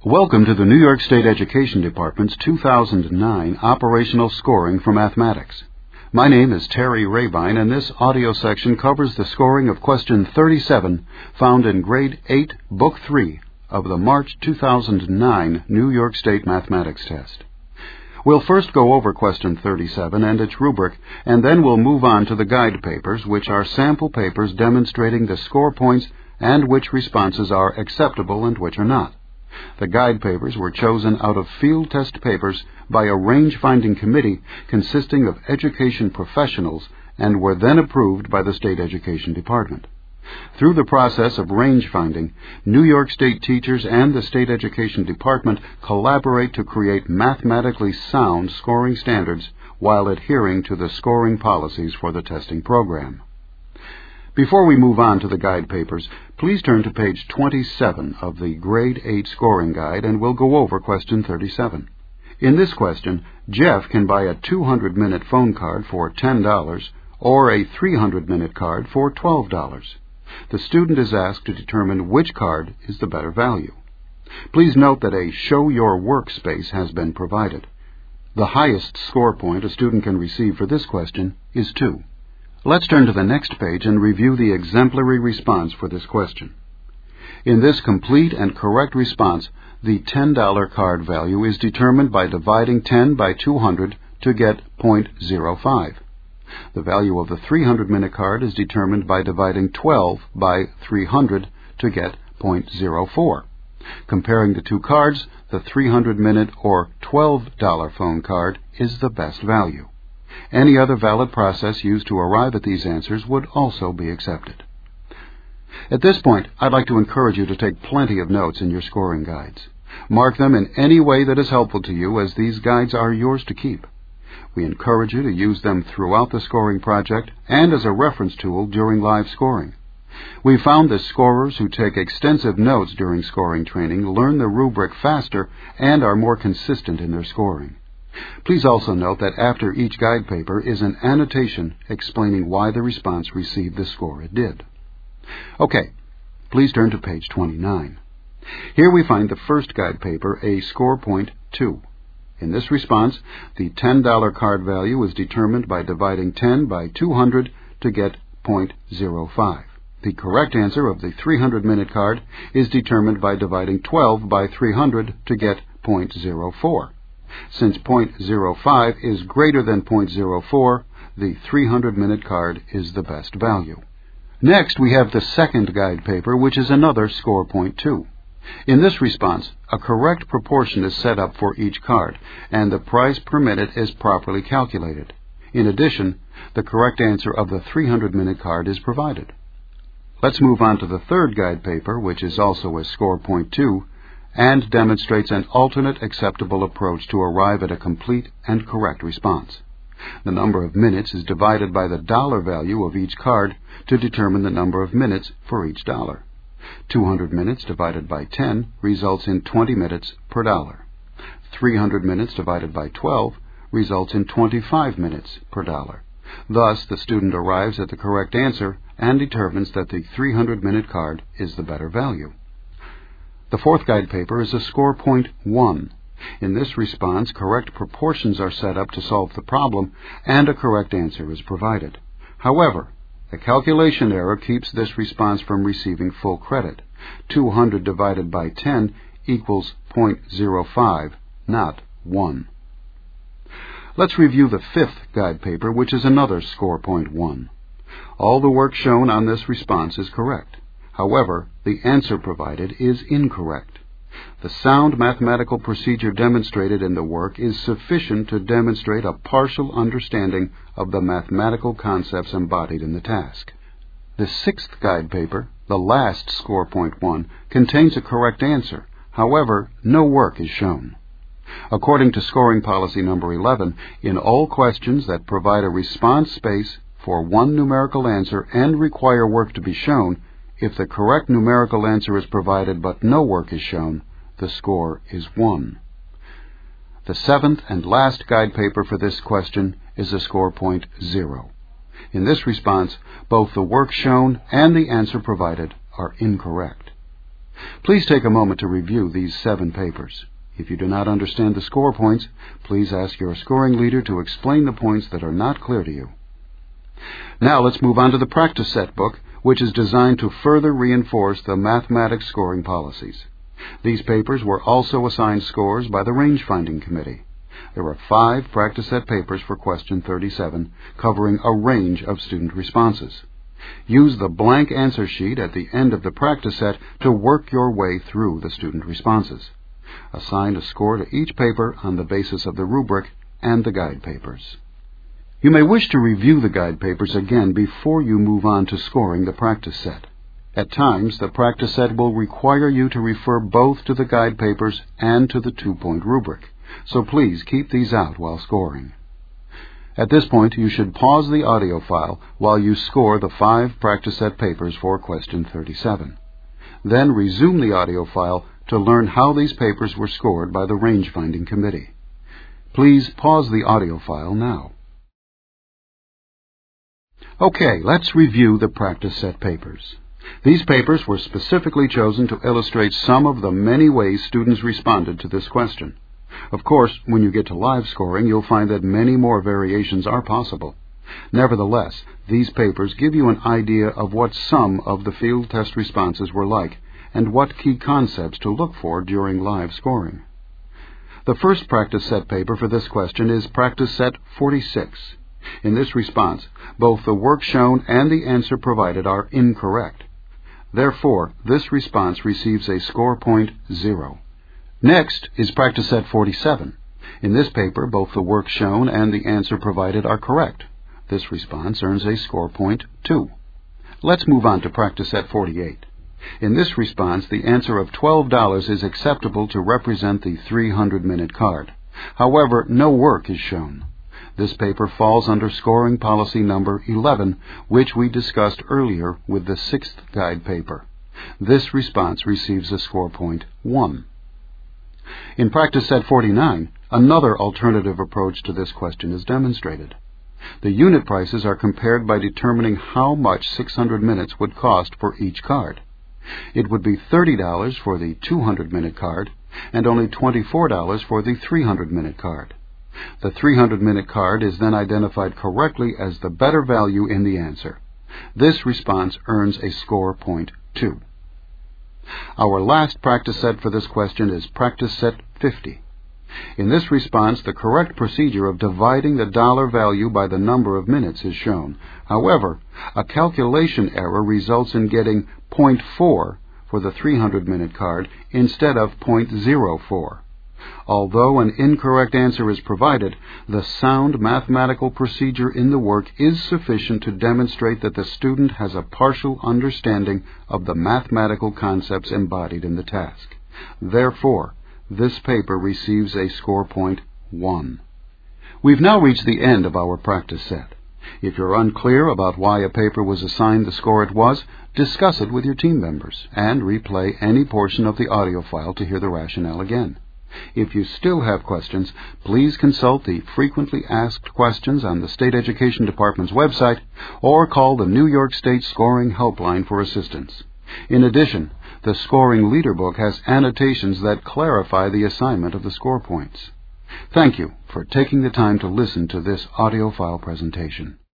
Welcome to the New York State Education Department's 2009 Operational Scoring for Mathematics. My name is Terry Rabine, and this audio section covers the scoring of question 37 found in Grade 8, Book 3 of the March 2009 New York State Mathematics Test. We'll first go over question 37 and its rubric, and then we'll move on to the guide papers, which are sample papers demonstrating the score points and which responses are acceptable and which are not. The guide papers were chosen out of field test papers by a range-finding committee consisting of education professionals and were then approved by the State Education Department. Through the process of range-finding, New York State teachers and the State Education Department collaborate to create mathematically sound scoring standards while adhering to the scoring policies for the testing program. Before we move on to the guide papers, please turn to page 27 of the Grade 8 Scoring Guide, and we'll go over question 37. In this question, Jeff can buy a 200-minute phone card for $10 or a 300-minute card for $12. The student is asked to determine which card is the better value. Please note that a Show Your Work space has been provided. The highest score point a student can receive for this question is 2. Let's turn to the next page and review the exemplary response for this question. In this complete and correct response, the $10 card value is determined by dividing 10 by 200 to get 0.05. The value of the 300-minute card is determined by dividing 12 by 300 to get 0.04. Comparing the two cards, the 300-minute or $12 phone card is the best value. Any other valid process used to arrive at these answers would also be accepted. At this point, I'd like to encourage you to take plenty of notes in your scoring guides. Mark them in any way that is helpful to you, as these guides are yours to keep. We encourage you to use them throughout the scoring project and as a reference tool during live scoring. We found that scorers who take extensive notes during scoring training learn the rubric faster and are more consistent in their scoring. Please also note that after each guide paper is an annotation explaining why the response received the score it did. Okay, please turn to page 29. Here we find the first guide paper, a score point 2. In this response, the $10 card value is determined by dividing 10 by 200 to get 0.05. The correct answer of the 300-minute card is determined by dividing 12 by 300 to get 0.04. Since 0.05 is greater than 0.04, the 300-minute card is the best value. Next, we have the second guide paper, which is another score point 2. In this response, a correct proportion is set up for each card, and the price per minute is properly calculated. In addition, the correct answer of the 300-minute card is provided. Let's move on to the third guide paper, which is also a score point 2, and demonstrates an alternate acceptable approach to arrive at a complete and correct response. The number of minutes is divided by the dollar value of each card to determine the number of minutes for each dollar. 200 minutes divided by 10 results in 20 minutes per dollar. 300 minutes divided by 12 results in 25 minutes per dollar. Thus, the student arrives at the correct answer and determines that the 300-minute card is the better value. The fourth guide paper is a score point 1. In this response, correct proportions are set up to solve the problem, and a correct answer is provided. However, the calculation error keeps this response from receiving full credit. 200 divided by 10 equals 0.05, not 1. Let's review the fifth guide paper, which is another score point 1. All the work shown on this response is correct. However, the answer provided is incorrect. The sound mathematical procedure demonstrated in the work is sufficient to demonstrate a partial understanding of the mathematical concepts embodied in the task. The sixth guide paper, the last score point 1, contains a correct answer. However, no work is shown. According to scoring policy number 11, in all questions that provide a response space for one numerical answer and require work to be shown, if the correct numerical answer is provided but no work is shown, the score is 1. The seventh and last guide paper for this question is a score point 0. In this response, both the work shown and the answer provided are incorrect. Please take a moment to review these 7 papers. If you do not understand the score points, please ask your scoring leader to explain the points that are not clear to you. Now let's move on to the practice set book, which is designed to further reinforce the mathematics scoring policies. These papers were also assigned scores by the range-finding committee. There are 5 practice set papers for question 37, covering a range of student responses. Use the blank answer sheet at the end of the practice set to work your way through the student responses. Assign a score to each paper on the basis of the rubric and the guide papers. You may wish to review the guide papers again before you move on to scoring the practice set. At times, the practice set will require you to refer both to the guide papers and to the 2-point rubric, so please keep these out while scoring. At this point, you should pause the audio file while you score the 5 practice set papers for question 37. Then resume the audio file to learn how these papers were scored by the range-finding committee. Please pause the audio file now. Okay, let's review the practice set papers. These papers were specifically chosen to illustrate some of the many ways students responded to this question. Of course, when you get to live scoring, you'll find that many more variations are possible. Nevertheless, these papers give you an idea of what some of the field test responses were like and what key concepts to look for during live scoring. The first practice set paper for this question is Practice Set 46. In this response, both the work shown and the answer provided are incorrect. Therefore, this response receives a score point 0. Next is Practice Set 47. In this paper, both the work shown and the answer provided are correct. This response earns a score point 2. Let's move on to Practice Set 48. In this response, the answer of $12 is acceptable to represent the 300-minute card. However, no work is shown. This paper falls under scoring policy number 11, which we discussed earlier with the 6th guide paper. This response receives a score point 1. In Practice Set 49, another alternative approach to this question is demonstrated. The unit prices are compared by determining how much 600 minutes would cost for each card. It would be $30 for the 200-minute card and only $24 for the 300-minute card. The 300-minute card is then identified correctly as the better value in the answer. This response earns a score point 2. Our last practice set for this question is Practice Set 50. In this response, the correct procedure of dividing the dollar value by the number of minutes is shown. However, a calculation error results in getting 0.4 for the 300-minute card instead of 0.04. Although an incorrect answer is provided, the sound mathematical procedure in the work is sufficient to demonstrate that the student has a partial understanding of the mathematical concepts embodied in the task. Therefore, this paper receives a score point 1. We've now reached the end of our practice set. If you're unclear about why a paper was assigned the score it was, discuss it with your team members and replay any portion of the audio file to hear the rationale again. If you still have questions, please consult the Frequently Asked Questions on the State Education Department's website or call the New York State Scoring Helpline for assistance. In addition, the Scoring Leader Book has annotations that clarify the assignment of the score points. Thank you for taking the time to listen to this audio file presentation.